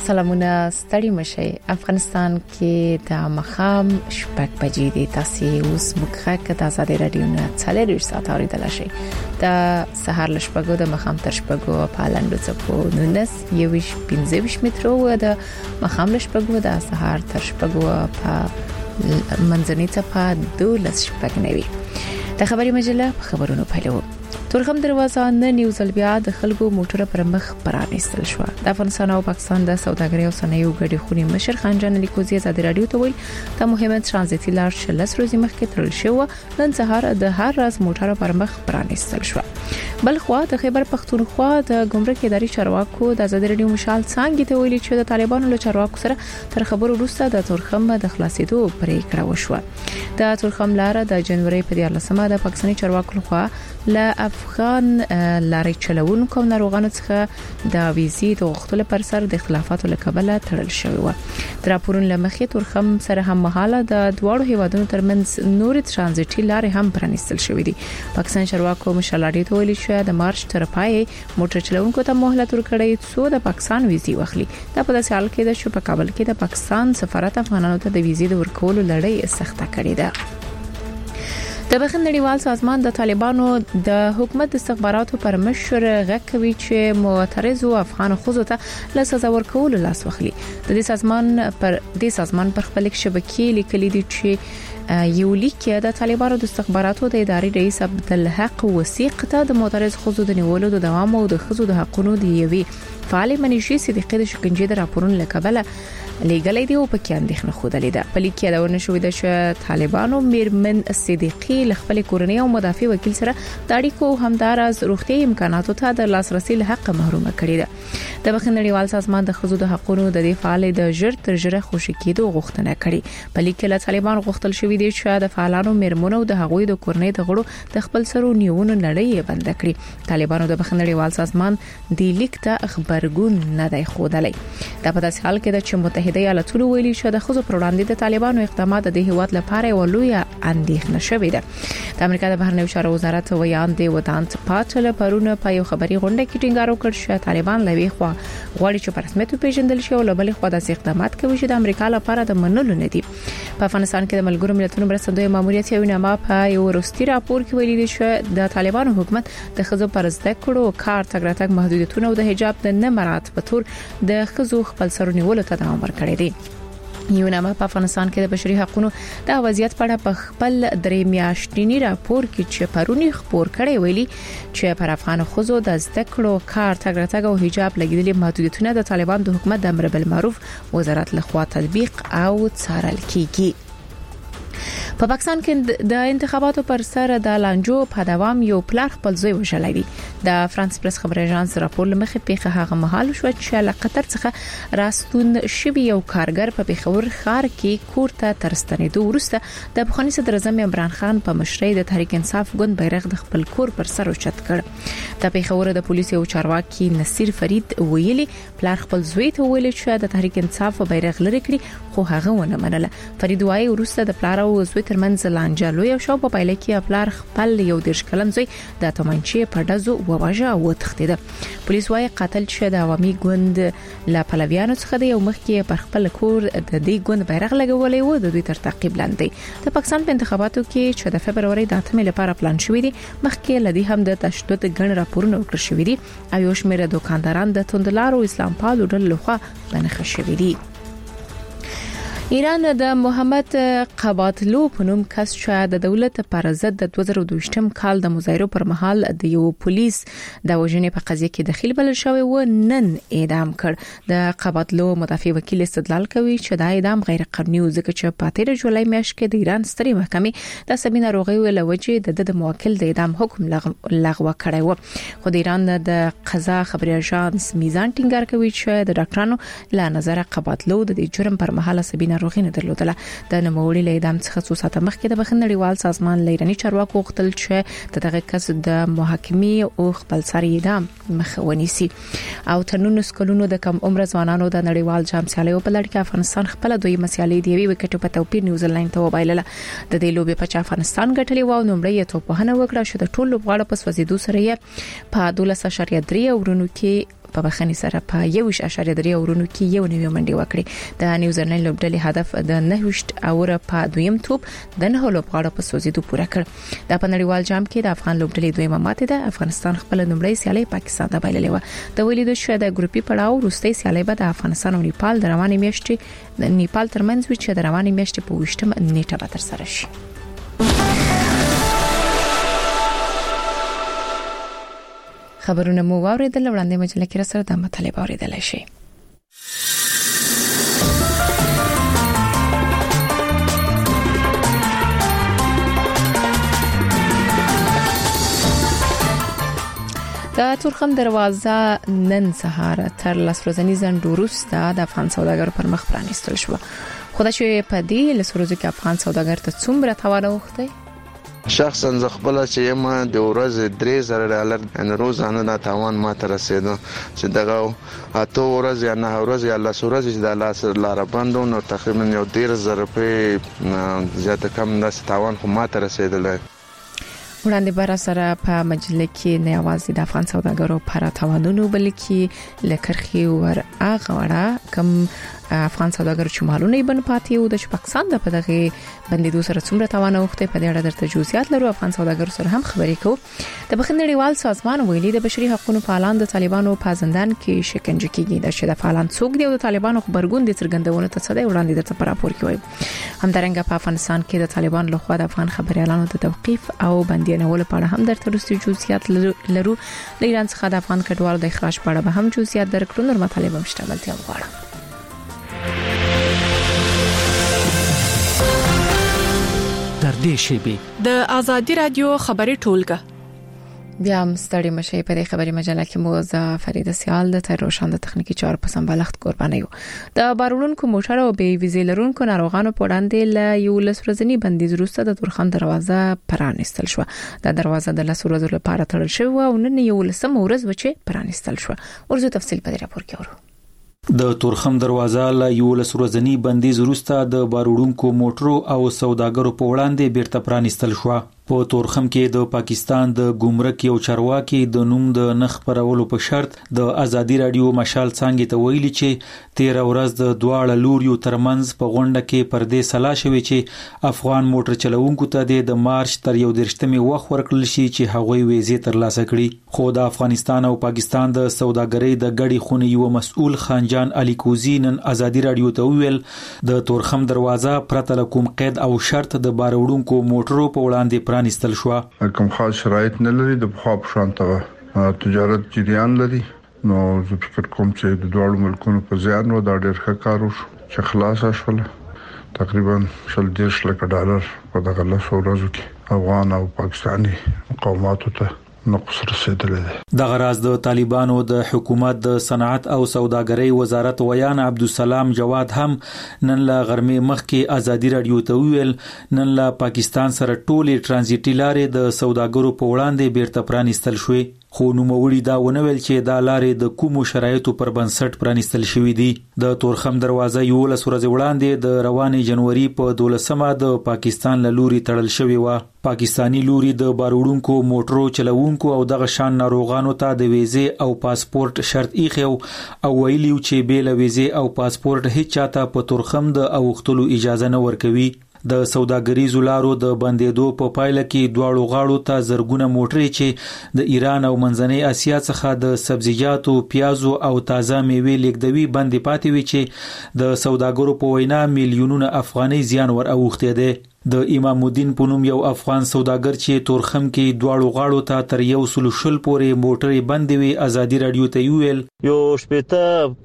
سلامونه ستړي مشي افغانستان کې د مخام شپږ بجې د تاسو اوس مخه د آزادۍ رادیو نه څلور ساعت اوریدل شي د سهار لشپږو د مخام تر شپږو په لاندو څپو 19 مترو د مخام لشپږو د سهار تر شپږو په منځنۍ څپه 12 شپږ نوي د خبري مجله خبرونو پیلو تورخم دروازه نن نیوزل بیا د خلکو موټر پر مخ پرانیستل شو د افغانستان او پاکستان د سوداګرۍ او صنایعو ګډي خونی مشر خان جان لیکوزی آزادۍ رادیو ته ویل د مهمه ترانزیتي لار شلس ورځې مخکې تړل شو نن سهار د هر راز موټر پر مخ پرانیستل شو بل خو د خیبر پختونخوا د ګمرک اداري چارواکو د آزادۍ رادیو مشال څنګه ته ویلي چې د طالبانو له چارواکو سره تر خبرو وروسته د تورخم د خلاصېدو پریکړه وشوه د تورخم لار د جنوري په 14مه د پاکستاني چارواکو لخوا له افغان لارې چلوونکو او ناروغانو څخه د ویزې د غوښتلو پر سر د اختلافاتو له کبله تړل شوی و د راپورونو لمخې تورخم سره هم مهاله د دوړو هیوادونو ترمنځ نوري ترانزیتي لارې هم پرانیستل شوې دي پاکستان چارواکو مشالادي ته ویلي چې د مارچ تر پای موټر چلوونکو ته مهلت ورکړی څو د پاکستان ویزې واخلي دا په داسې حال کې ده چې په کابل کې د پاکستان سفارت افغانانو ته د ویزې د ورکولو لړۍ سخته کړې ده د بخښنې نړیوال سازمان د طالبانو د حکومت د استخباراتو پر مشر غکوي چې معترض افغان خوځو ته له سزا ورکولو لاس واخلي د دې سازمان پر خپل شبکې لیکلي دي چې یو لیک د طالبانو د استخباراتو د ادارې رئیس عبدالحق وثیق ته د معترض خوځو د نیولو د دوام او د خوځو د حقونو دی یوي فعال منشي صدیقې د شکنجې د راپورونو لکبله لګلې دی او په کې اندېښنه خوده ده په لیک کې دا ورنه شوې ده چې طالبانو میرمن صدیقي له خپل کورنۍ او مدافع وکیل سره د اړیکو همدارز روغتي امکاناتو ته د لاسرسي له حق محروم کړي ده د بخښنې نړیوال سازمان د خزو د حقونو د فعال د ژر تر ژره خوشی کېدو غوښتنه کړي په لیک کې له طالبانو غوښتل شوې دي چې د فعالانو میرمنو د هغوی د کورنۍ د غړو د خپل سرو نیونو لړۍ بند کړي طالبانو د بخښنې نړیوال سازمان د لیک ته خبرګون نه دی خوده دا په داسې حال کې ده چې متحده ایالاتونو ویلي چې د خزو پر وړاندې د طالبانو اقدامات د هیواد لپاره ولوي اندېښنه شوې ده د امریکا د بهرنیو چارو وزارت ویان دی ودانت پاتل پرونه په یو خبري غونډه کې ټینګار وکړ چې طالبان لوي خو غواړي چې په رسمیت پیژندل شي او لبل خو د اقدامات کوي چې د امریکا لپاره د منلو نه دي په افغانستان کې د ملګرو ملتونو مرستندوی ماموریت یو نامه په یو وروستي راپور کې ویلي دي چې د طالبانو حکومت د خزو پر زده کړو کار تګ راتګ محدودیتونه او د حجاب د نه مراعات په تور د خزو خپل سرونیولو ته دوام ورکړي دي یو نامه په افغانستان کې د بشري حقوقو د وضعیت په اړه په خپل درې میاشتنی راپور کې چې پرونی خبر کړي ویلي چې پر افغان خوځو د زده کړو کار تګ راتګ او حجاب لګیدلي محدودیتونه د طالبان د حکومت د امر بالمعروف وزارت لخوا تطبیق او څارل کیږي په پاکستان کې د انتخاباتو پر سر د لانجو په دوام یو پلار خپل زوی وژلی د فرانس پریس خبر اژانس راپور لمخې پیښه هغه مهال شو چې له قطر څخه راستون شوی یو کارګر په پیښور ښار کې کور ته ترستنېدو وروسته د افغاني صدر اعظم عمران خان په مشرۍ د تحریک انصاف ګوند بیرغ د خپل کور پر سر اوچت کړ د پیښور د پولیسو چارواکي نصیر فرید ویلي پلار خپل زوی ته ویل چې د تحریک انصاف بیرغ لري کړی خو هغه ونه منله فرید وايي وروسته د پلار او زوی ترمنځ لانجه لوی شو په پایله کې پلار خپل یو دیرش کلن زوی د تومانچې په ډزو وواژه او تښتید پولیس وايي قاتل چې د عوامي ګوند لا پلویانو څخه د یو مخکې پر خپل کور د دې ګوند بیرغ لګولې و د دوی تر تعقیب لاندې د پاکستان په انتخاباتو کې چې د فبرवरी د 8 لپاره پلان شوې دي مخکې لدی هم د تشدد غن راپورونه ورکړل شوې دي او یو شمېر دکانداران د توندلارو اسلام پالو ډلو لخوا بنخښ شوې دي ایران د محمد قباطلو په نوم کس چې د دولت پر ضد د 2022م کال د مظاهرو پر مهال د یو پولیس د وژنې په قضیه کې دخیل بلل شوی و نن اعدام کړ د قباطلو مدافع وکیل استدلال کوي چې دا اعدام غیر قانوني و ځکه چې په 13 جولای میاشت کې د ایران ستري محکمې د سبینه روغي ولوجه د موکل د اعدام حکم لغوه کړی و خو د ایران د قضا خبري اژانس میزان ټینګار کوي چې د ډاکټرانو له نظر قباطلو د جرم پر مهال سبینه روغي نه درلودله د نوموړي له اعدام څخه څو ساعته مخکې د بخښنې نړیوال سازمان لیرنی چارواکو غوښتل چې دغه کس د محاکمې او خپل سر اعدام مخه ونیسي او تنونو سکلونو د کم عمر ځوانانو د نړیوال جام سیالیو په لړ کې افغانستان خپل دوی مسیالې دی وکټو په توپیر نیوزیلند ته وبایلله د دې لوبې په افغانستان ګټلې و او نومړی ته په هنه وکړه چې د ټولو غواړه په سوځېدو سره یې په 12.3 اورونو کې په بخښنې سره په 1.3 اورونو کې یو نوې منډي وکړي. د نیوزیلند لوبډلې هدف د 9 اور په دویم توپ د 9 لوبغاړو په سوزیدو پوره کړ. د نړیوال جام کې د افغان لوبډلې دویمه ماته ده. افغانستان خپل لومړی سیالي پاکستان ته بایللې و. د ویلي د شوه د ګروپي پړاو وروستۍ سیالي به د افغانستان او نیپال د روانې میاشتې د نیپال ترمنځ وي چې د روانې میاشتې په 28 نیټه به تر سره شي. خبرونه مو واوریدل. وړاندې مجله کې سره د مطالعه اوریدل شي. د تورخم دروازه نن سهار تر لسورزنی زند وروسته د افغان سوداګرو پر مخ پرانیستل شو. خو د شوی په دې لسورزو کې افغان سوداګر ته څومره توان وخته؟ شخصا زه خپل چې یم د ورځ $3000 ان روزانه د تاوان ماته رسیدو چې دغه اته ورځ یا نه ورځ یا لاس ورځ چې د لاس لار بندو نو تقریبا یو $10,000 زیاته کم د تاوان خو ماته رسیدل. وړاندې بار سره په مجله کې نه आवाज د افغان سوداګرو پر توانونو بلکې لکرخي ور اغه وړه کم افغان سوداګرو چې مالونه یې بن پاتې او د پاکستان د پدغه بندیدو سره څومره توان وخته په دې اړه درته جزئیات لرو. افغان سوداګرو سره هم خبرې کوو. د بخښنړیوال سازمان ویلي د بشري حقوقو فعالان د طالبانو په زندان کې شکنجه کیږي. د شته فعالان څوک دی او د طالبانو خبرګون د څرګندونې ته څه دی وړاندې درته په راپور کې وایي. همدارنګه په افغانستان کې د طالبان لخوا د افغان خبريالانو د توقيف او بندیانولو په اړه هم درته رسي جزئیات لرو. د ایران څخه د افغان کډوالو د اخراج په اړه به هم جزئیات درکړو. نور مطالب هم شته بلته وغواړم. در دې شیبه د ازادي رادیو خبري ټولګه بیا هم ستړي مشي په دې خبري مجله کې مو ز فریده سیال د تر روشن د تخنیکی چارو په سمبالښت قرباني یو. د بارولونکو موټر او بي ویزې لرونکو ناروغانو په وړاندې ل یو لسورزنی بندیز وروسته د تورخم دروازه پرانیستل شو. د دروازه د لسورزو لپاره تړل شو او نن یو لسم ورځ وچه پرانیستل شو. ورزو تفصیل په راپور کې ورو. د تورخم دروازه له یو لسورزنی بندیز وروسته د بارولونکو موټرو او سوداګرو په وړاندې بیرته پرانیستل شو. په تورخم کې د پاکستان د ګمرک یو چارواکي د نوم د نخ پرولو په شرط د ازادي رادیو مشال څنګه ته ویلي چې 13 ورځ د دواړه لوریو ترمنځ په غونډه کې پردې سلا شوی چې افغان موټر چلوونکو ته د مارچ تر 11مې وخت ورکړل شي چې هغوی ویزې ترلاسه کړي. خو د افغانستان او پاکستان د سوداګرۍ د ګډي خونې یو مسؤل خانجان علي کوزی نن ازادي رادیو ته ویل د تورخم دروازه پرته کوم قید او شرط د بارولونکو موټرو په وړاندې پرانیستل شو. کوم خاص شرایط نه لري د خاص شانته تجارت جریان لري. نو زه فکر کوم چې د دوه ملکونو په ځان و دا ډېر ښه کار وشو چې خلاص شول. تقریبا $10 په دغه لاسو ورځو کې افغان او پاکستاني مقاماتو ته نقص رسیدلی. د غراز د طالبانو د حکومت د صنعت او سوداګرۍ وزارت ویان عبدالسلام جواد هم نن لا غرمې مخکې ازادي رادیو ته ویل نن لا پاکستان سره ټولې ترانزیټي لارې د سوداګرو په وړاندې بیرته پرانیستل شوې. خو نوموړي دا ونویل چې دا لارې د کومو شرایطو پر بنسټ پرانیستل شوې دي. د تورخم دروازه یو لس ورځې وړاندې د روانې جنوري په 12مه د پاکستان له لوري تړل شوې و. پاکستانی لوري د بارولونکو موټرو چلوونکو او دغه شان ناروغانو ته د ویزې او پاسپورت شرط ایښو او ویلیو چې بیل ویزې او پاسپورت هیڅ چاته په تورخم د اوختلو اجازه نه ورکوي. د سوداګریزو لارو د بندیدو په پایله کې دواړو غاړو ته زرګونه موټرې چې د ایران او منځنۍ اسیا څخه د سبزیجاتو، پیازو او تازه میوې لیږدوي بندي پاتې وي چې د سوداګرو په وینا میلیونونه افغاني زیان ور اوښتی دی. د امام الدین په نوم یو افغان سوداګر چې تورخم کې دواړو غاړو ته تر 100 پورې موټرې بندې وي ازادي رادیو ته ویل یو شپته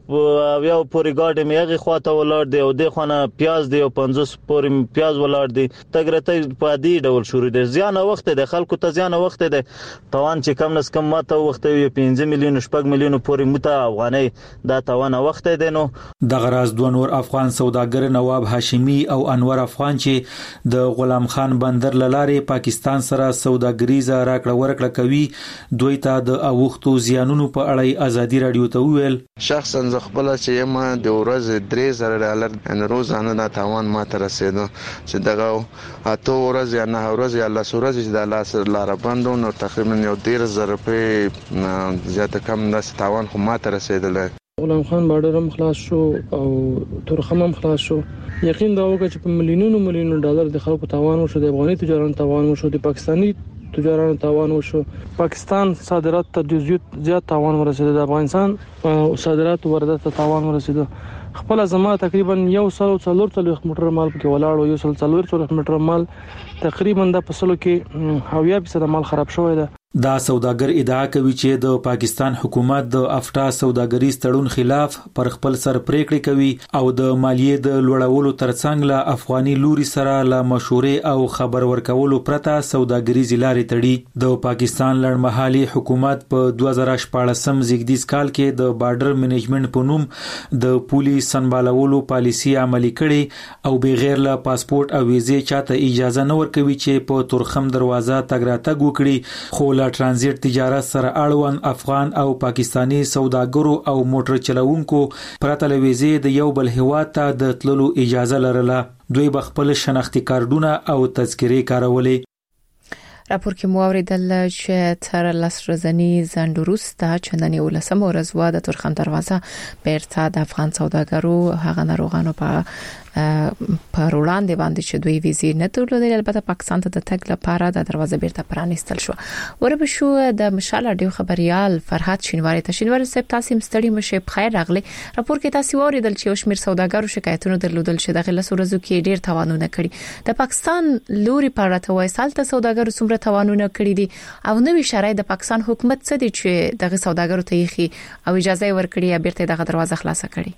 یو پورې ګاډي میغه خواته ولر دی او د خونه پیاز دی او 50 پورې پیاز ولر دی تګرته په دې ډول شروع دي. زیان وخت د خلکو ته زیان وخت د توان چې کم نس کم ماته وخت یو 5 میلیون شپږ میلیون پورې مته افغاني دا توان وخت دی. نو د غراز دوه نور افغان سوداګر نواب هاشمی او انور افغان چې د غلام خان بندر لارې پاکستان سره سوداګریزه راکړه ورکړه کوي. دوی ته د اوختو زیانونو په اړه ازادي رادیو ته وویل شخصا زه خپل چې یم د ورځې $3,000 ان روزانه د تاوان ماته رسیدو چې دغه اته ورځې یا 9 ورځې یا 10 ورځې د لاس لار بندو نو تقریبا یو $10,000 زیاته کم د تاوان خو ماته رسیدل. غلام خان بارډر هم خلاص شو او تورخم هم خلاص شو. یقین دا وکړه چې په ملیونونو ډالر د خلکو تاوان وشو، د افغاني تجارانو تاوان وشو، د پاکستاني تجارانو تاوان وشو. پاکستان صادرات ته زیات تاوان ورسېد، د افغانستان صادرات واردات ته تاوان ورسېد. خپل زما تقریبا 140 میټر مال پکې ولاړ او 140 میټر مال تقریبا د فصلو کې 70% مال خراب شوی دی. دا سوداګر ادعا کوي چې د پاکستان حکومت د افتا سوداګریز تړون خلاف پر خپل سر پریکړې کوي او د مالیې د لوړولو ترڅنګ له افغاني لوري سره له مشورې او خبر ورکولو پرته سوداګریز لارې تړي. د پاکستان لړمحالي حکومت په 2014 زیږدیز کال کې د بارډر منیجمنت په نوم د پولي سنبالولو پالیسي عملي کړي او بغیر له پاسپورت او ویزې چاته اجازه نه ورکوي چې په تورخم دروازه تګ راتګ وکړي. خو لا ترانزیت تجارت سره اړوند افغان او پاکستانی سوداګرو او موټر چلوونکو پرته له ویزې د یو بل هیواد ته د تللو اجازه لرله. دوی بخپل شناختی کارتونه او تذکرې کارولې. راپور کې مو اوریدل چې تر لسرزنی ځنډ وروسته چندانې ولسمه ورځ و د تورخم دروازه بیرته د افغان سوداګرو هغه ناروغانو په وړاندې باندې چې دوی ویزې نه درلودل، البته پاکستان ته د تګ لپاره د دروازه بیرته پرانیستل شو. وربه شو د مشال رادیو خبريال فرحت شینواری صاحب تاسو مستړي مشه بخیر راغلي. راپور کې تاسو اوریدل چې شمیر سوداګرو شکایتونه درلودل چې د غلس ورځو کې ډیر تاوانونه کړي. د پاکستان لوري پارته وای سالته سوداګرو څومره تاوانونه کړي دي او نوې شرایط د پاکستان حکومت څه دي چې دغه سوداګرو ته یې او اجازه ورکړي یا بیرته دغه دروازه خلاصه کړي.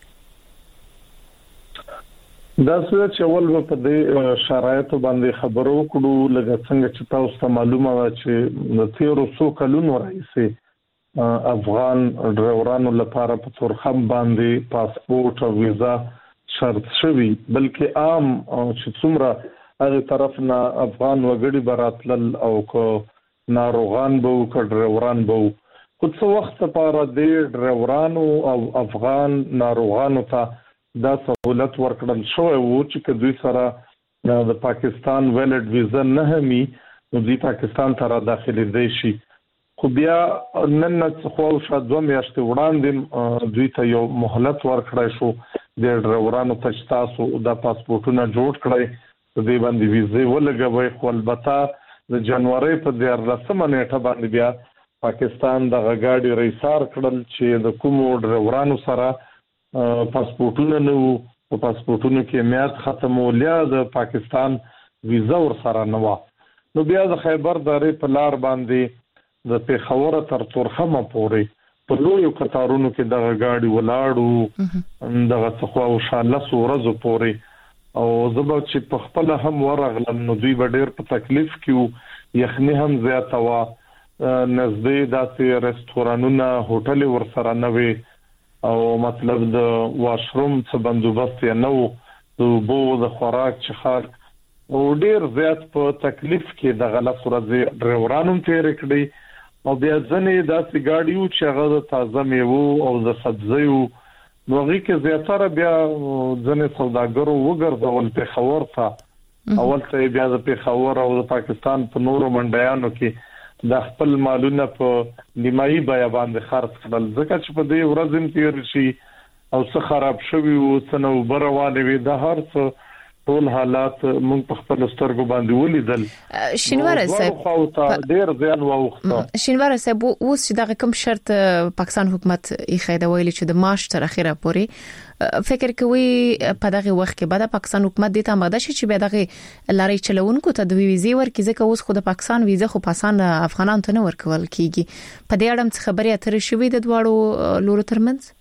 دا څه چې اول په دې شرایطو باندې خبرو وکړو لکه څنګه چې تاسو ته معلومه ده چې د تیرو څو کلونو راهیسې افغان ډرایورانو لپاره په تورخم باندې پاسپورت او ویزا شرط شوی، بلکې عام چې څومره هغه طرف نه افغان وګړي براتل او کو ناروغان به او ډرایوران به خو څو وخت لپاره د ډرایورانو او افغان ناروغانو ته دا سہولت ورکړل شوی وو چې دوی سره د پاکستان ویلډ ویزا نه همي نو دوی پاکستان ته را داخلي دی شي. خو بیا نن خو شاید 2 میاشتې وړاندې دوی ته یو مهلت ورکړای شو د ډرایورانو ته تاسو د پاسپورتونو جوړ کړئ د دې باندې ویزې ولګوي. خو البته د جنوري په 14 نیټه باندې بیا پاکستان د غاډي ریسار کړل چې د کوم ډرایورانو سره پاسپورتونه نو په پاسپورتونو کې میعاد ختمول یا د پاکستان ویزا ور سره نه و. نو بیا د خیبر درې په لار باندې د پیښور تر تورخم پورې په لویو قطارونو کې د غاډي ولاړو دغه څخه او شاله سورزو پورې او زبر چې په خپل هم ورغلم نو دوی ډېر په تکلیف کې یخني هم زیاته و، نزدې داسې رستورانونه هوټل ور سره نه وي او مطلب د واشروم څخه بندوبست نه وو، د بو د خوراک چخار او ډیر زیات په تکلیف کې د غلط ورځ ډرایورانو تیر کړی او بیا ځنې داسې ګاډیو چې هغه د تازه میوه او د سبزیو نوغي کې زیاتره بیا ځنې سوداګرو وګرځول پیښور ته. اول ته بیا د پیښور او د پاکستان په نورو منډیانو کې د خپل مالونه په نیمایي بیا باندې خرڅ کړل ځکه چې په دې ورځ تیر شي او څه خراب شوی او څه نو بروانه وي د هر څه ټول حالات موږ په خپل سترګو باندې ولیدل. شینوار صاحب ډیر ځان واوخته. شینوار صاحب اوس چې دغه کوم شرط پاکستان حکومت یې خیدا ویلي چې د مارچ تر اخره پورې فکر کوي په دغه وخت کې بعد پاکستان حکومت د تاماده شي چې به دغه لاري چلوونکو ته د ویزې ورکړي ځکه اوس خو د پاکستان ویزه خو پاسان افغانانو ته نه ورکول کیږي. په دې اړه څه خبرې اترې شوې د دواړو لورو ترمنځ؟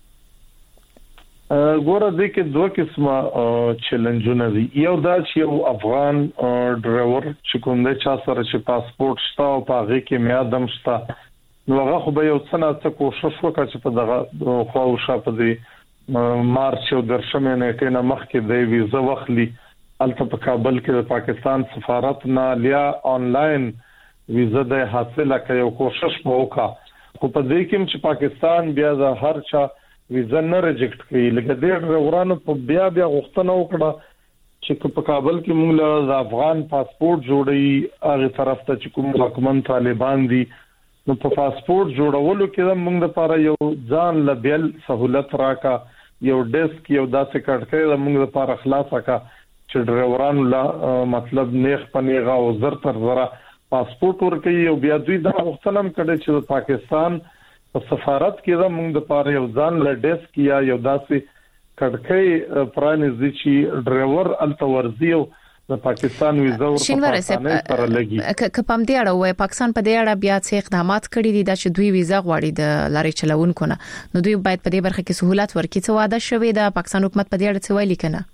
ګوره دې کې دوه قسمه چیلنجونه دي. یو دا چې یو افغان ډرایور چې کوم د چا سره چې پاسپورت شته او هغه کې میادم شته نو هغه خو به یو څه نه څه کوشش وکړي چې په دغه خو شاپ دي مارچ او درشمه نیټه نه مخکې د ویزه واخلي الته په کابل کې د پاکستان سفارت نه لیا انلاین ویزه د حاصله کوي کوشش وکړه خو په دې کې چې پاکستان بیا د هر چا ویزه نه ریجیکټ کوي لکه د ورانو په بیا غوښتنه وکړه چې په کابل کې موږ له افغان پاسپورت جوړي هغه طرف ته چې کوم حکومت طالبان دي نو په پاسپورت جوړولو کې موږ لپاره یو ځان لبل سہولت راکا یو ډیسک یو داسې کټکې موږ لپاره خلاصه کا چې ډرایورانو لا مطلب نیخ پنیغه او زر تر زره پاسپورت ورکړي او بیا دوی دا وختلم کړي چې پاکستان په سفارت کې موږ لپاره یو ځان ل ډیسک یا یو داسې کټکې پرانیزي چې ډرایور التورزي او د پاکستان ویزه ورته پر لګي کپم دی اړه وای پاکستان په دې اړه بیا څه اقدامات کړي دي چې دوی ویزه غواړي د لارې چلوونکو نه نو دوی باید په دې برخه کې سہولت ورکړي څه واده شوی د پاکستان حکومت په دې اړه څه ویلي کنه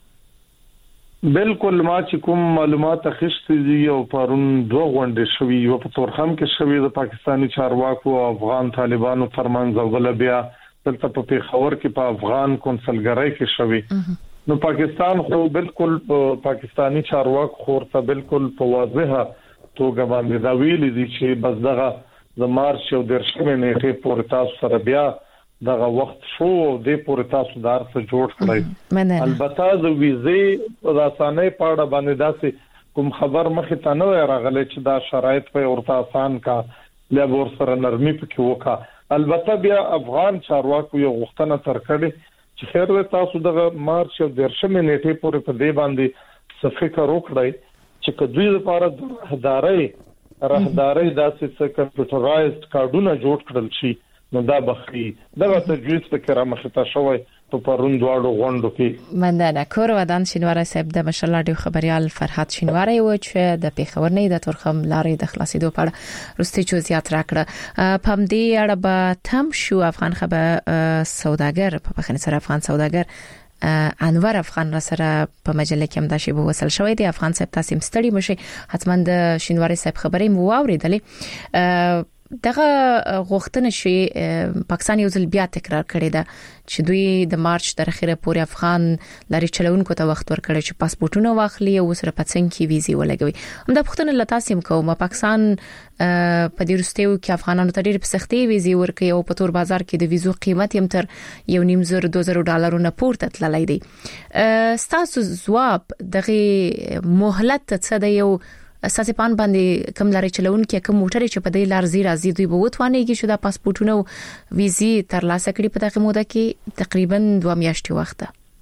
بالکل ما چې کوم معلومات اخیستې دي او پرون دوه غونډې شوې یو په تورخم کې شوې د پاکستاني چارواکو او افغان طالبانو ترمنځ او بل بیا دلته په پیښور کې په افغان کنسلګرۍ کې شوې نو پاکستان خو بالکل پاکستانی چارواکو خورته بالکل په واضحه توګه باندې دا ویلي دي چې بس دغه د مارچ او د شپږ نیټې پورې تاسو سره بیا دغه وخت شو د پورې تاسو دارڅ جوړ کړئ البته د ویزې د اسانۍ په اړه باندې داسې کوم خبر مخې ته نه راغلی چې دا شرایط په ورته آسان کا له ور سره نرمي پکې وکړه البته بیا افغان چارواکو یو غوښتنه تر کړې چې خیر تاسو دغه مارچ او د شپږ نیټې پورې په دې باندې څه فکر وکړئ چې کدوې لپاره راهداري داسې څه کمپیوټرایزډ کارډونه جوړ کړل شي نو دا بخي دغه تجویز فکر مخته شوی په پرون دواړو غونډو کې مننه کور ودان شینواره صاحب د مشال رادیو خبريال فرحت شینواره و چې د پیښور نه د تورخم لارې د خلاصېدو په اړه رستي جزئیات راکړه پم دی اړه به تم شو افغان خبر سوداګر په بخنه سره افغان سوداګر انور افغان را سره په مجله کې هم دا شی به وصل شوی دی افغان صاحب تاسو مستړي مشه حتما د شینواره صاحب خبرې مو واوریدلې دغه غوښتنه شي پاکستان یو ځل بیا تکرار کړی دا چې دوی د مارچ تر اخره پورې افغان لارې چلوونکو ته وخت ورکړي چې پاسپورتونه واخلي او سره پڅنګ کې ویزه ولګوي هم د پښتون لتاسیم کوم پاکستان په دې رستیو کې افغانانو ته ډېر په سختي ویزه ورکړي او په تور بازار کې د ویزو قیمت هم تر $1,500 پورته تللی دی ستاسو ځواب دغه مهلت څه دی یو اساسي پان باندې کم لارې چلوونکي کوم موټر چې په دې لار راځي دوی به وټوانېږي چې د پاسپورتونو ویزې تر لاسه کړي په دغه موده کې تقریبا 2 میاشتې وخت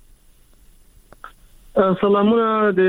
سلامونه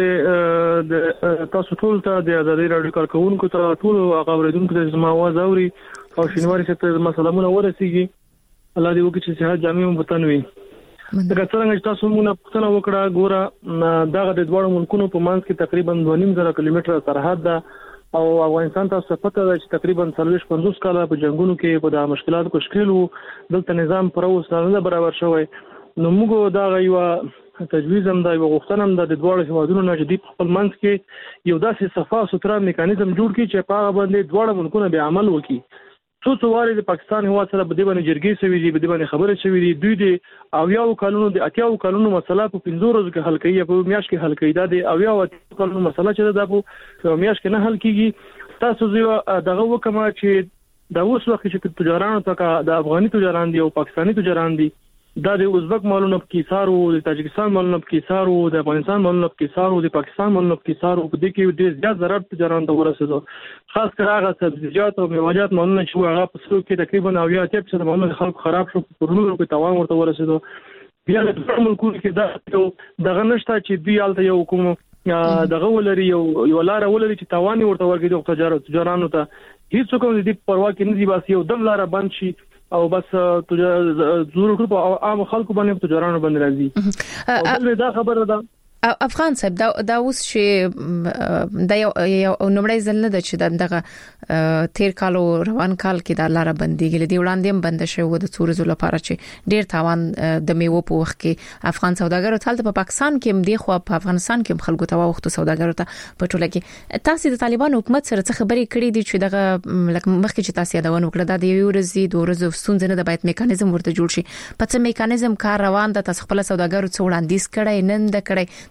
د تاسو ټول ته د ازادي رادیو کارکونکو ته ټول هغه اوریدونکو ته زما आवाज اوري او شینواري ته زما سلامونه ورسیږي الله دې وکړي چې صحت جامع وطن وي دا څنګه چې تاسو موږ پښتنه وکړه ګوره دغه د دوه ملکونو په منځ کې تقریبا 2.5 کیلومتره سرحد ده او افغانستان تاسو پته ده چې تقریبا 40-50 کاله په جنگونو کې په د مشکلاتو کو شکلو دلته نظام پر اوسه برابر شوی نو موږ دا یو تجویز هم دا یو غوښتنه هم د دوه هیوادونو نه جدي خپل منځ کې یو داسې صفه ستره میکانیزم جوړ کړي چې په هغه باندې دوه ملکونه به عمل وکړي څو واري د پاکستان هوا سره په دې باندې جرګې شوې دي په دې باندې خبره شوې دي دوی د اویاو قانونو د اتیاو قانونو مسله په 15 ورځو کې حل کوي په میاشت کې حل کوي دا د اویاو قانونو مسله چې دا په میاشت کې نه حل کیږي تاسو زیو دغه وکما چې دا اوس وخت چې تجارانو ته د افغاني تجاران دي او پاکستاني تجاران دي دا د ازبک مالونو په کیسارو د تاجکستان مالونو په کیسارو د افغانستان مالونو په کیسارو د پاکستان مالونو په کیسارو په دې کې ډېر زیات ضرر تجاران ته ورسېدو خاص کر هغه سبزیجات او میوه‌جات مالونه چې هغه په سلو کې تقریبا 90% مالونه خلک خراب شو په پرونو کې تاوان ورته ورسېدو بیا د ټول ملکونو کې دغه نشته چې دوی الته یو کوم دغه ولري یو لار ولري چې تاوان ورته ورګي د تجارانو ته هیڅ کوم دې پروا کې نه دی بس یو دم لار بند شي او بس ضرورت په عام خلکو باندې تجارانو باندې راځي دا خبره ده افغان صاحب دا اوس چې د یو نمړی ځل نه د چې دغه تیر کال او روان کال کې د لار بنديګل دی وړاندې هم بند شوی د څورزو لپاره چې ډیر تاوان د میوه په وخت کې افغان سوداګرو ته په پاکستان کې هم دی خو په افغانستان کې هم خلکو ته وخت سوداګرو ته په ټوله کې تاسو د طالبان حکومت سره څه خبرې کړې دي چې دغه لکه مخکې چې تاسو یادونه وکړه د یو ورځې دوه ورځې ستونزې نه د باید میکانیزم ورته جوړ شي په څه میکانیزم کار روان ده تاسو خپل سوداګرو څو وړاندیز کړئ نن د کړئ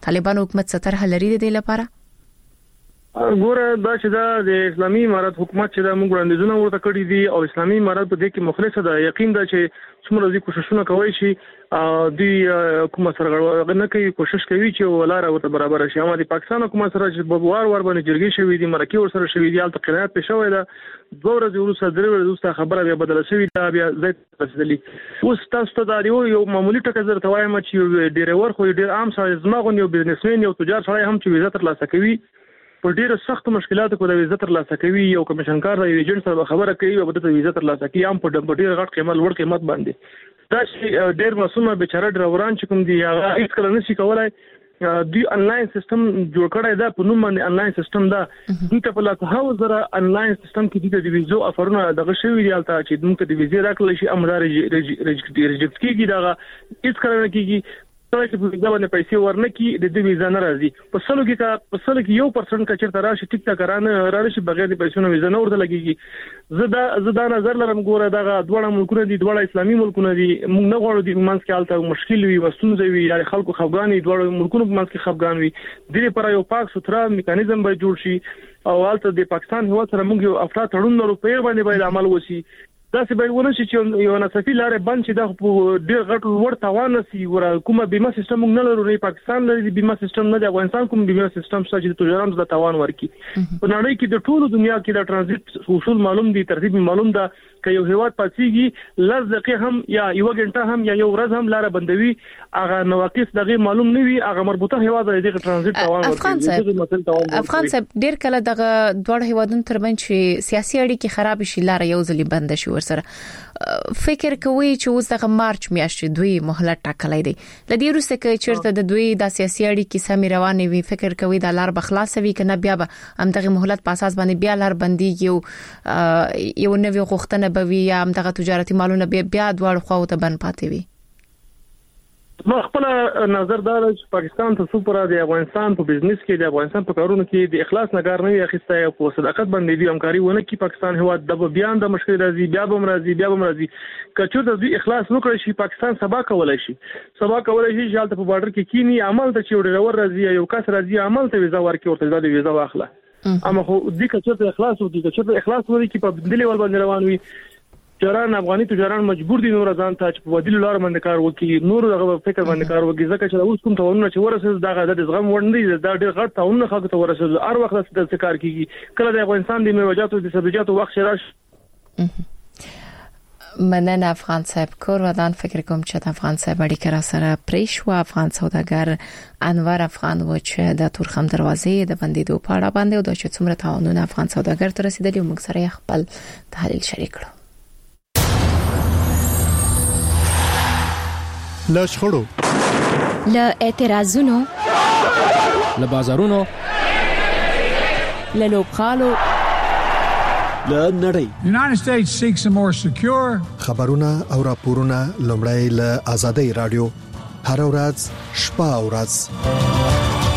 طالبان حکومت ستر لري د دې لپاره؟ ګوره دا چې دا د اسلامي امارات حکومت چې دا موږ وړاندیزونه ورته کړی دي او اسلامي امارات په دې کې مخلص ده. یقین ده چې څومره دې کوششونه کوي چې دوی حکومت سره نه کوي، کوشش کوي چې ولاره ورته برابر شي. اما د پاکستان حکومت سره چې وار باندې جرګې شوې دي، مرکه ور سره شوې دي، البته قناعت پېښ شوې ده. 2 ورځې وروسته 3 ورځې وروسته خبره بیا بدله شوې ده، بیا زیات رسیدلی. اوس تاسو ته دا یو معمولی ټکه درته وایم چې ډیرور خو ډیر عام سره زماغون یو بزنسمن یو تجار سره هم چې ویزه ترلاسه کوي په ډیره سخت مشکلاتو کې د ویزه ترلاسه کوي. یو کمیشنکار د ایجنټ سره خبره کوي او د ویزه ترلاسه کوي هم په ډیر غټ قیمت لوړ قیمت باندې. دا چې ډیر مسومه بیچاره ډرایوران چې کوم دي هغه هیڅ کله نشي کولای. دوی انلاین سیستم جوړ کړی دا په نوم باندې انلاین سیستم دا دوی ته په لاته هاو زره انلاین سیستم کې د ویزو افرونه دغه شوی دی البته چې موږ د ویزې راکړل شي امر ریجکټ کیږي دا هیڅ کله نه کیږي. چې په ویزا باندې پیسې ورنکي د دې ویزا نه راځي. په سلو کې 1% کا چیرته راشي ټیک ټاک راشي بغیر د پیسو نه ویزا نه ورته لګيږي. زدا نظر لرم ګوره دا دوه ملکونه دي، دوه اسلامي ملکونه دي. موږ نه غواړو د منځ کې الته مشکل وي، وستونزې وي، یا خلکو خفګان وي، دوه ملکونو په منځ کې خفګان وي. د دې لپاره یو پاک سترا میکانیزم به جوړ شي او الته د پاکستان هیواد سره موږ یو افتا تړون لرو په باندې باید عمل وشي. دا څه به ونه شي چې یو ناڅاپي لارې بند شي. دا ډېر غټ ور تاوان نشي. ور کومه بیمه سیستم موږ نه لرو، نه پاکستان لري بیمه سیستم، نه د افغانستان کوم بیمه سیستم شته چې تجارانو د تاوان ورکړي. په نړۍ کې د ټولو دنیا کې د ترانزیت اصول معلوم دي، ترتیب معلوم ده. که یو هیواد پاتېږي لږ دقیقه هم یا یو غنټه هم یا یو ورځ هم لار بندوي، هغه نواقص دغه معلوم نه وي، هغه مربوطه هیواد د ترانزیت تاوان ورکړي. افغان صاحب ډېر کله دغه دوه هیوادونو ترمنځ چې سیاسي اړیکې خراب شي، لار یو ځلې بند شي، ورسره فکر کوي چې اوس دغه مارچ میاشتې دوی مهلت ټاکلای دي. د دې وروسته کې چیرته د دوی د سیاسي اړیکې سمې روانې وي، فکر کوي د لار بخلاص وي کنه بیا به هم دغه مهلت په اساس باندې بیا لار بنديږي یو نوې غوښتنه به وي یا هم دغه تجارتي مالونه بیا دواړو خواو ته بند پاتې وي؟ ما خپل نظر دا چې پاکستان ته سپورا د افغانستان په بزنس کې د افغانستان په کارونو کې د اخلاص نګار نه اخیسته او په صداقت باندې دی همکاري ونه کې پاکستان هیواد د بیان د مشکل راځي بیا به مرضی کچو د دوی اخلاص وکړي شي پاکستان سبا کولای شي چې حالت په بارډر کې کینی عمل ته چې ډرور راځي یو کس راځي عمل ته ویزا ورکړي ورته د ویزا واخله. اما خو دې کچو ته اخلاص وري کې په دلی ول باندې روان وي. تجاران افغاني تجاران مجبور دي نور ځان ته چې په ودیل لار باندې کار وکړي، نور دغه فکر باندې کار وکړي، ځکه چې اوس کوم تاونه چې ورسېد دغه د زغم وړاندې دا ډېر غټ تاونه خلکو ته ورسېد. هر وخت د کار کیږي کله د افغانستان د میوجاتو د سبزیجاتو وخت راش. مننه افغان صاحب کور ودان. فکر کوم چې د افغان صاحب اړیکه را سره پریښو. افغان سوداګر انور افغان و چې د تورخم دروازې د بندیدو په اړه باندې او د چې څومره تعاونونه افغان سوداګر ته رسیدلی موږ سره خپل تحلیل شریک کړو. له شخړو، له اعتراضونو، له بازارونو، له لوبغالو، له نړۍ. United States seeks a more secure. خبرونه او راپورونه لومړی له آزادۍ رادیو هر ورځ شپه او ورځ.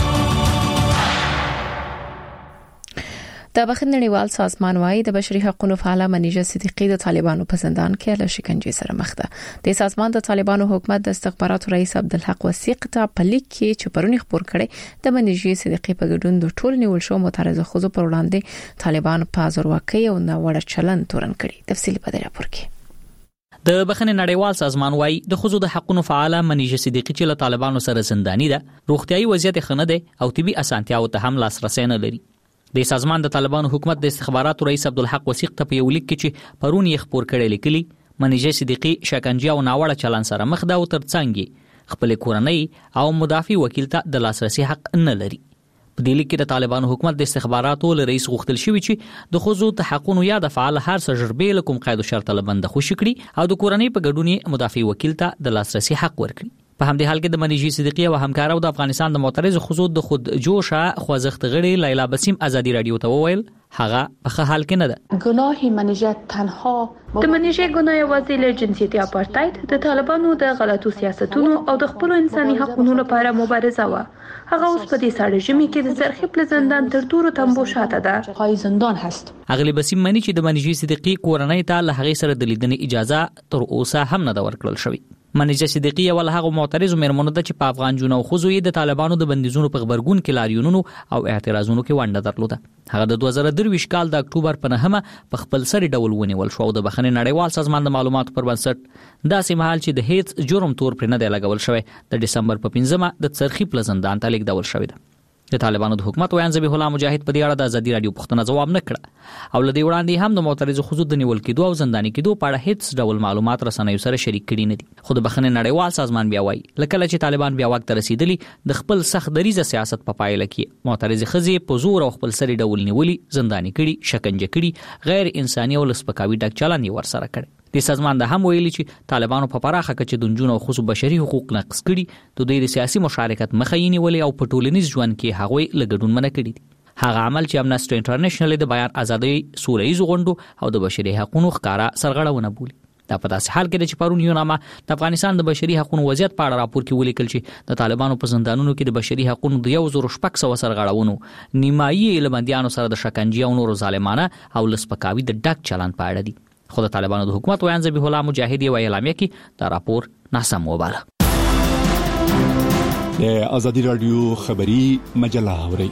د بخښنړیوال سازمان وايي د بشري حقوقو فعاله منیژه صدیقی د طالبانو په زندان کې له شکنجې سره مخ ده. د سازمان د طالبانو حکومت د استخباراتو رئیس عبدالحق وثیق ته په لیک کې چې پرونی خبر کړي د منیژه صدیقی په ګډون د ټول نیول شو معترضه خوځو پر وړاندې طالبان په زورواکۍ او ناوړه چلند تورن کړي. تفصیل په دې راپور کې. د بخښنې نړیوال سازمان وايي د خوځو د حقوقو فعاله منیژه صدیقی چې له طالبانو سره زنداني ده، روغتيایي وضعیت خنه ده او طبي اسانتیاو ته هم لاسرسي نه لري. د سازمان د طالبانو حکومت د استخباراتو رئیس عبدالحق وثیق ته په یو لیک کې چې پرون یې خبر کړی لیکلي منیژه صدیقی شکنجه او ناوړه چلند سره مخ ده او ترڅنګ خپل کورنۍ او مدافع وکیل ته د لاسرسي حق نه لري. په دې لیک کې د طالبانو حکومت د استخباراتو رئیس غوښتل شوی چې د خوځو د حقوقو یا د فعال هر تجربه له کوم قید او شرط لبند خوشی کړي او د کورنۍ په ګډون مدافع وکیل ته د لاسرسي حق ورکړي. په همدې حال کې د منیژه صدیقی او همکارو د افغانستان د معترض خوځو د خود جوشه خوځښت غړي لیلا بسیم ازادي رادیو ته وویل هغه په حال کې نه ده. ګناه منیژه تنها د منیژه ګناه یوازې له جنسیتي اپارټاید د طالبانو د غلطو سیاستونو او د خپل انساني حقوقو لپاره مبارزه و. هغه اوس په دې ساړه ژمي کې د زرخیب له زندان تر تورو تنبو شاته ده. پای زندان هست. اغلی بسیم منی چې د منیژه صدیقی کورنۍ ته له هغه سره د لیدنې اجازه تر اوسه هم نه ده ورکړل شوې. منیژه صدیقی ول هغه معترض مېرمنو ته چې په افغان جنو خوځو یې د طالبانو د بندیزونو په خبرګون کې لاریونونو او اعتراضونو کې ونډه درلوده. هغه د 2023 کال د اکتوبر په 9 په خپل سری ډول ونیول شو او د بخښنې نړیوال سازمان د معلوماتو پر بنسټ داسې مهال چې د هیڅ جرم تور پر نه دی لګول شوی د دسمبر په 15 د څرخي پل زندان ته لیږدول شوی ده. د طالبانو د حکومت ویان ذبیح الله مجاهد په دې اړه د ازادي رادیو پوښتنه ځواب نه کړ او لدی وړاندې هم د معترض حدود د نیول کېدو او زنداني کېدو په اړه هیڅ ډول معلومات رسنیو سره شریک کړي نه دي. خو د بخښنې نړیوال سازمان بیا وایي لکه چې طالبان بیا واک ته رسیدلی د خپل سخت دریزه سیاست په پایله کې معترض خزي په زور او خپل سری ډول نیولي، زنداني کړي، شکنجه کړي، غیر انساني او لسپکاوي ډک چلند ور سره کړي. د سازمان د هم ویلي چې طالبانو په پراخه کچه د جنونو خصوص بشري حقوق نقض کړي، د دوی سیاسي مشارکت مخینی ولې او په ټولنیز ژوند کې هغوی لګډون منع کړي دي. هغه عمل چې امنسټي انټرنیشنل د بیان ازادي سولهییز غونډو او د بشري حقوقو ښکارا سرغړونه بولي. دا په داسې حال کې چې پرون یونامه د افغانستان د بشري حقوقو وضعیت په اړه راپور کې ولیکل چې د طالبانو په زندانونو کې د بشري حقوقو د 1600 سرغړونو نیمایي لمندیانو سره د شکنجې او نورو ظالمانه او لسپکاوي د ډک چلند په اړه دي. خو د طالبانو د حکومت ویان ذبیح الله مجاهد یې اعلامیه کې دا راپور ناسم وباله. د ازادي رادیو خبری مجله اوري.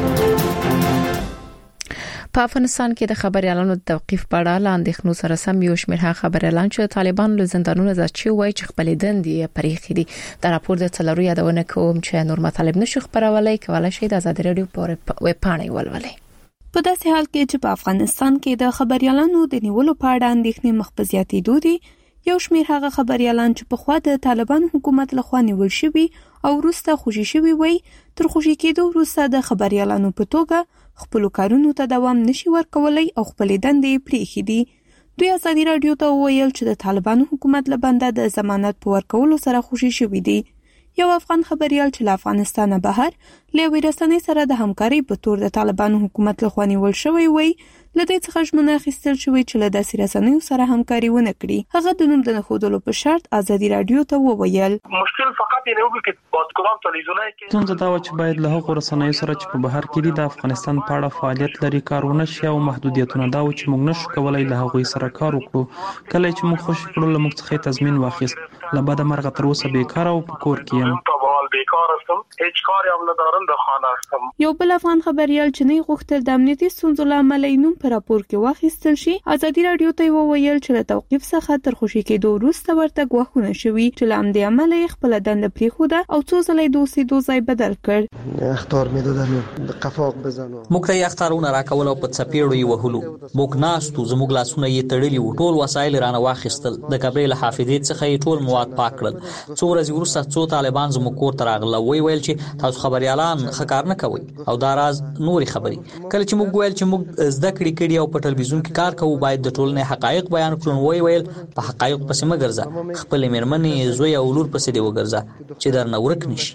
په افغانستان کې د خبريالانو د توقيف په اړه لاندېخنو سره سم یو شمېر خبريالان چې طالبان له زندانونو ځي وایي چې خپل دندې پرېخي دي. د راپور د څلورو یادونه کوم چې نور مطالب نشو خبرولای کولای شي د ازادي رادیو په ویب پاڼه ولولئ. په داسې حال کې چې په افغانستان کې د خبريالانو د نیولو په اړه اندېښنې مخبزياتي دودي، یو شمېر هغه خبريالان چې په خوا د طالبان حکومت لخوا نیول شوي او وروسته خوشي شوي وي تر خوشي کېدو وروسته د خبريالانو په توګه خپل کارونو ته دوام نشي ورکولای او خپل دندې پرېښي دي. دوی ازادي رادیو ته وویل چې د طالبان حکومت له بنده د ضمانت په ورکولو سره خوشي شوي دي. یو افغان خبريال چې له افغانستانه بهر له ویرستانې سره د همکاري په تور د طالبانو حکومت لخوا نیول شوی وي، لدې څخه ژمنه اخیستل شوې چې له داسې رسنیو سره همکاري ونه کړي. هغه د نوم د نښودلو په شرط ازادي رادیو ته وویل مشکل فقط اینه بود که بازگوام تلویزیونایی که څنګه دا چې باید له هغو رسنیو سره چې په بهر کې دي د افغانستان په اړه فعالیت لري کارونه شي او محدودیتونه دا و چې موږ نشو کولای له هغوی سره کار وکړو. کله چې موږ خوشی کړو له موږ څخه تضمین واخیست له بعد مرغه تر اوسه بیکاره او په کور کې یم. بیکار هستم، هیچ کاری هم ندارم، در خانه هستم. یو بل افغان خبريال چې نه غوښتل د امنیتي ستونزو له امله نوم په راپور کې واخیستل شي، ازادي رادیو ته وویل چې له توقيف څخه تر خوشي کېدو وروسته ورته غواخونه شوي چې له همدې امله خپل دنده پریښوده او څو ځلې دوسي دوزای بدل کړ. اختار میدادن د قفاق بزنو موږ ته اختارونه راکول او په څپېړو یې وهلو. موږ ناستو، زموږ لاسونه یې تړلي وو، ټول وسایل رانه واخیستل، د کبرې له حافظې څخه یې ټول مواد پاک کړل. څو ورځې وروسته څو طالبان زموږ کور ته راغله، ویل چې تاسو خبريالان ښه کار نه کوئ او دا راز نوري خبري. کله چې موږ ویل چې موږ زده کړې او په ټلویزیون کې کار کوو باید د ټولنې حقایق بیان کړو، ویل په حقایق پسې مګرځه، خپل مېرمنې زوی او لور پسې دی وګرځه چې درنه ورک نشي.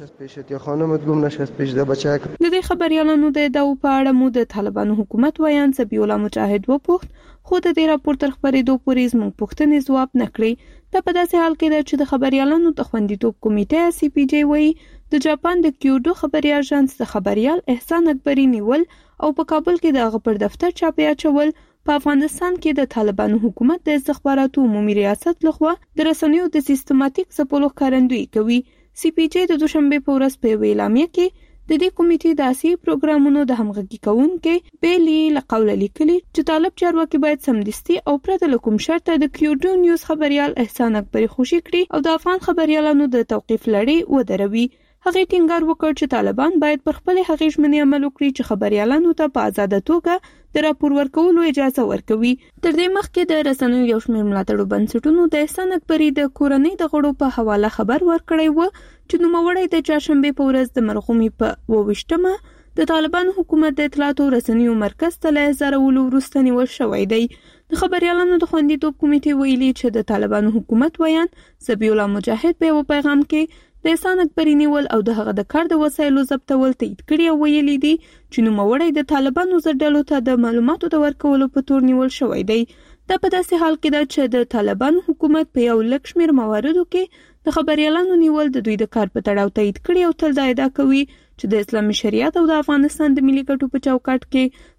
د دې خبريالانو د داو په اړه مو د طالبانو حکومت ویان ذبیح الله مجاهد وپوښت، خو د دې راپور تر خبرېدو پورې زموږ پوښتنې ځواب نه کړې. دا په داسې حال کې ده چې د خبريالانو د خوندیتوب کمیټه CPJ وایي د جاپان د کیوډو خبري اژانس د خبريال احسان اکبری نیول او په کابل کې د هغه پر دفتر چاپی اچول په افغانستان کې د طالبانو حکومت د استخباراتو عمومي ریاست لخوا د رسنیو د سیستماتیک ځپلو ښکارندویي کوي. CPJ د دوشنبه په ورځ په اعلامیه کې د دې کمیټې د اساسي پروګرامونو د همغږي کوونکې بیلی لقول لیکلي چې طالب چارواکي باید سمدستي او پرته له کوم شرطه د کیوډو نیوز خبريال احسان اکبری خوشي کړي او د افغان خبريالانو د توقيف لړۍ ودروي. هغه ټینګار وکړ چې طالبان باید پر خپل هغې ژمنې عمل وکړي چې خبريالانو ته په آزاده توګه د راپور ورکولو اجازه ورکوي. تر دې مخکې د رسنیو یو شمېر ملاتړو بنسټونو د احسان اکبری د کورنۍ د غړو په حواله خبر ورکړی و چې نوموړی د چهارشنبې په ورځ د مرغومي په 28مه د طالبانو حکومت د اطلاعاتو رسنیو مرکز ته له احضارولو وروسته نیول شوی دی. د خبريالانو د خوندیتوب کمیټې ویلي چې د طالبانو حکومت ویان ذبیح الله مجاهد په یو پیغام کې د احسان اکبری نیول او د هغه د کار د وسایلو ضبطول تایید کړي او ویلي دي چې نوموړی د طالبانو زړډلو ته د معلوماتو د ورکولو په تور نیول شوی دی. دا په داسې حال کې ده چې د طالبانو حکومت په یو لږ شمېر مواردو کې د خبريالانو نیول د دوی د کار په تړاو تایید کړي او تل دا ادعا کوي چې د اسلامي شریعت او د افغانستان د ملي ګټو په چوکاټ کې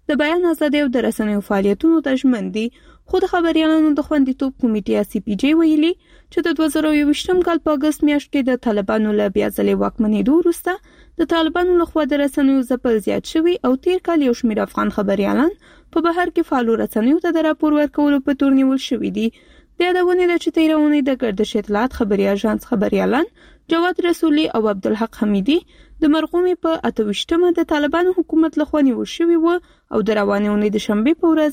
د بیان ازادي او د رسنیو فعالیتونو ته ژمن دي، خو د خبريالانو د خوندیتوب کمیټې CPJ ویلي چې د 2020 کال په اگست میاشت کې د طالبانو له بیا ځلې واکمنېدو وروسته د طالبانو لخوا د رسنیو ځپل زیات شوي او تیر کال یو شمېر افغان خبريالان په بهر کې فعالو رسنیو ته د راپور ورکولو په تور نیول شوي دي. د یادونې د چې تیرونې د ګردش اطلاعات خبري اژانس خبريالان جواد رسولي او عبدالحق حمیدي د مرغومي په 28مه د طالبانو حکومت لخوا نیول شوي و او د روانې اونۍ د شنبه په ورځ